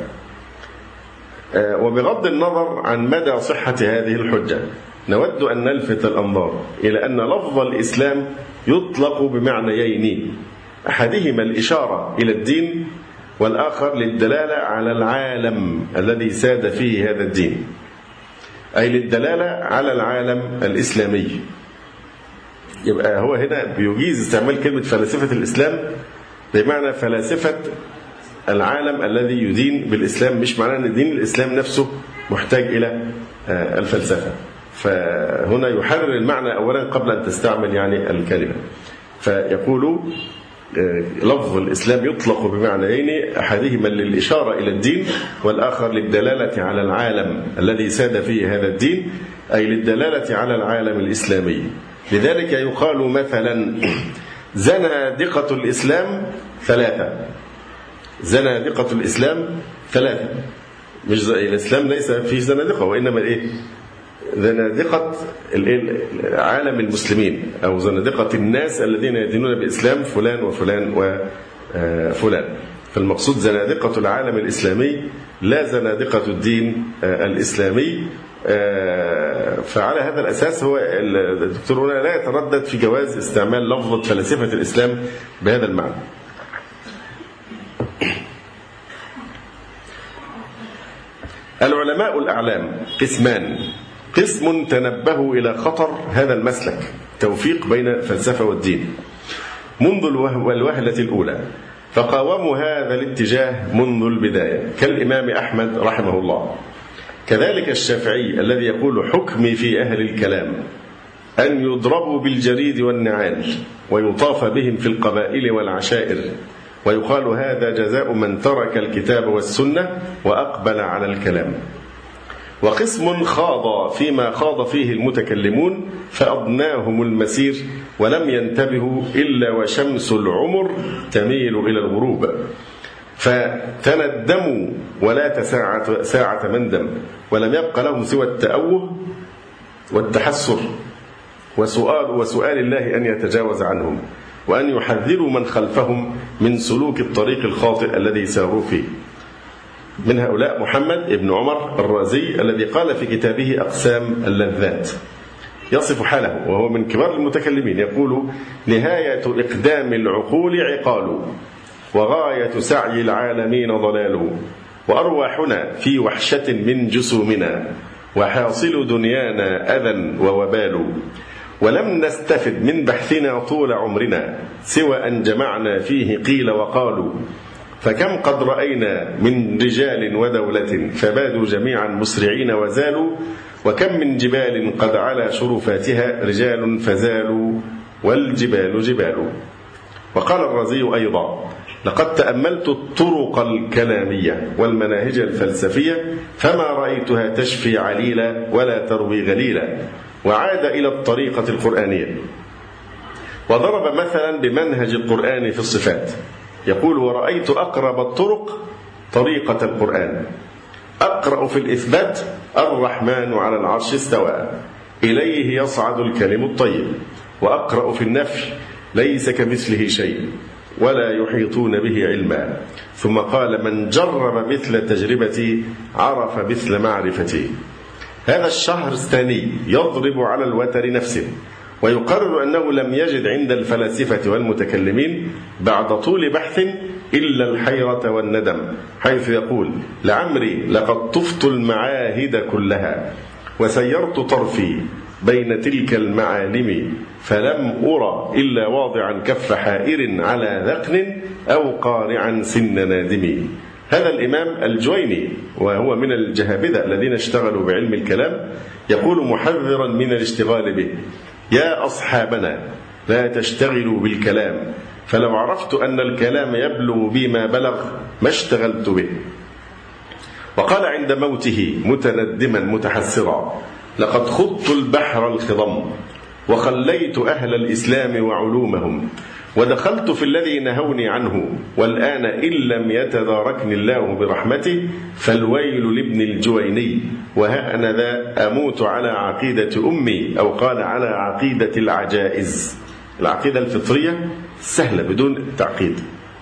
وبغض النظر عن مدى صحة هذه الحجة، نود أن نلفت الأنظار إلى أن لفظ الإسلام يطلق بمعنيين: أحدهما الإشارة إلى الدين، والآخر للدلالة على العالم الذي ساد فيه هذا الدين، أي للدلالة على العالم الإسلامي. يبقى هو هنا بيجيز استعمال كلمة فلاسفة الإسلام بمعنى فلاسفة العالم الذي يدين بالإسلام، مش معناه أن دين الإسلام نفسه محتاج إلى الفلسفة. فهنا يحرر المعنى أولا قبل أن تستعمل يعني الكلمة. فيقول لفظ الإسلام يطلق بمعنيين: أحدهما للإشارة إلى الدين، والآخر للدلالة على العالم الذي ساد فيه هذا الدين، أي للدلالة على العالم الإسلامي. لذلك يقال مثلا زنادقة الإسلام ثلاثة. زنادقة الإسلام ثلاثة، مش زي الإسلام ليس فيه زنادقة، وإنما إيه؟ زنادقة عالم المسلمين، أو زنادقة الناس الذين يدينون بإسلام فلان وفلان وفلان. فالمقصود زنادقة العالم الإسلامي لا زنادقة الدين الإسلامي. فعلى هذا الأساس هو الدكتور هنا لا يتردد في جواز استعمال لفظة فلاسفة الإسلام بهذا المعنى. العلماء الأعلام قسمان: قسم تنبهوا إلى خطر هذا المسلك، توفيق بين الفلسفة والدين، منذ الوهلة الأولى، فقاوموا هذا الاتجاه منذ البداية، كالإمام أحمد رحمه الله. كذلك الشافعي الذي يقول حكمي في أهل الكلام أن يضربوا بالجريد والنعال ويطاف بهم في القبائل والعشائر، ويقال هذا جزاء من ترك الكتاب والسنة وأقبل على الكلام. وقسم خاض فيما خاض فيه المتكلمون فأضناهم المسير ولم ينتبهوا إلا وشمس العمر تميل إلى الغروب، فتندموا ولا تساعة ساعة مندم، ولم يبق لهم سوى التأوه والتحسر وسؤال وسؤال الله أن يتجاوز عنهم، وأن يحذروا من خلفهم من سلوك الطريق الخاطئ الذي ساروا فيه. من هؤلاء محمد ابن عمر الرازي الذي قال في كتابه أقسام اللذات يصف حاله، وهو من كبار المتكلمين، يقول: نهاية إقدام العقول عقال، وغاية سعي العالمين ضلال، وأرواحنا في وحشة من جسومنا، وحاصل دنيانا أذى ووبال، ولم نستفد من بحثنا طول عمرنا سوى أن جمعنا فيه قيل وقالوا، فكم قد رأينا من رجال ودولة فبادوا جميعا مسرعين وزالوا، وكم من جبال قد على شرفاتها رجال فزالوا والجبال جبال. وقال الرازي أيضا: لقد تأملت الطرق الكلامية والمناهج الفلسفية فما رأيتها تشفي عليلا ولا تروي غليلا، وعاد إلى الطريقة القرآنية، وضرب مثلا بمنهج القرآن في الصفات، يقول: ورأيت أقرب الطرق طريقة القرآن، أقرأ في الإثبات الرحمن على العرش استوى، إليه يصعد الكلم الطيب، وأقرأ في النفي ليس كمثله شيء ولا يحيطون به علما، ثم قال: من جرب مثل تجربتي عرف مثل معرفتي. هذا الشهر الثاني يضرب على الوتر نفسه، ويقرر أنه لم يجد عند الفلاسفة والمتكلمين بعد طول بحث إلا الحيرة والندم، حيث يقول: لعمري لقد طفت المعاهد كلها وسيرت طرفي بين تلك المعالم، فلم أرى إلا واضعا كف حائر على ذقن أو قارعا سن نادم. هذا الإمام الجويني، وهو من الجهابذة الذين اشتغلوا بعلم الكلام، يقول محذرا من الاشتغال به: يا أصحابنا لا تشتغلوا بالكلام، فلو عرفت أن الكلام يبلغ بي ما بلغ ما اشتغلت به. وقال عند موته متندما متحسرا: لقد خضت البحر الخضم وخليت أهل الإسلام وعلومهم، ودخلت في الذي نهوني عنه، والآن إن لم يتداركني الله برحمته فالويل لابن الجويني، وها أنا ذا أموت على عقيدة أمي، أو قال على عقيدة العجائز، العقيدة الفطرية سهلة بدون تعقيد.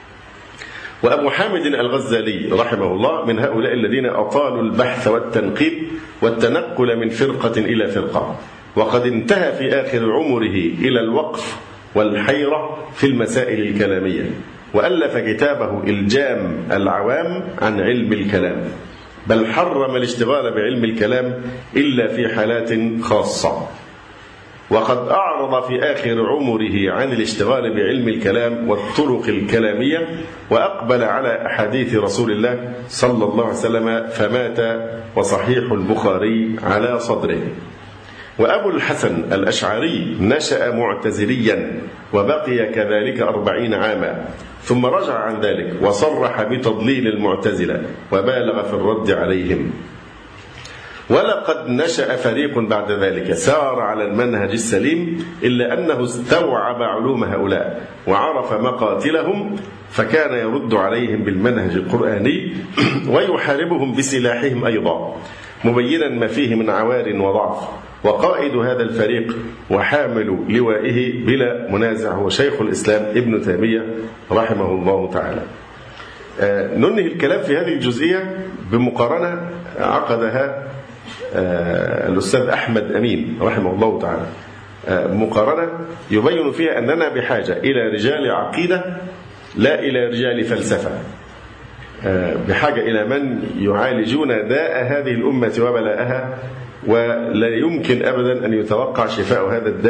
وأبو حامد الغزالي رحمه الله من هؤلاء الذين أطالوا البحث والتنقيب والتنقل من فرقة إلى فرقة، وقد انتهى في آخر عمره إلى الوقف والحيرة في المسائل الكلامية، وألف كتابه إلجام العوام عن علم الكلام، بل حرم الاشتغال بعلم الكلام إلا في حالات خاصة. وقد أعرض في آخر عمره عن الاشتغال بعلم الكلام والطرق الكلامية، وأقبل على أحاديث رسول الله صلى الله عليه وسلم، فمات وصحيح البخاري على صدره. وأبو الحسن الأشعري نشأ معتزليا وبقي كذلك أربعين عاما، ثم رجع عن ذلك وصرح بتضليل المعتزلة وبالغ في الرد عليهم. ولقد نشأ فريق بعد ذلك سار على المنهج السليم إلا أنه استوعب علوم هؤلاء وعرف مقاتلهم، فكان يرد عليهم بالمنهج القرآني ويحاربهم بسلاحهم أيضا، مبينا ما فيه من عوار وضعف. وقائد هذا الفريق وحامل لوائه بلا منازع هو شيخ الإسلام ابن تيمية رحمه الله تعالى. ننهي الكلام في هذه الجزئية بمقارنة عقدها الأستاذ أحمد أمين رحمه الله تعالى، مقارنة يبين فيها أننا بحاجة إلى رجال عقيدة لا إلى رجال فلسفة، بحاجة إلى من يعالجون داء هذه الأمة وبلاءها، ولا يمكن أبدا أن يتوقع شفاء هذا الداء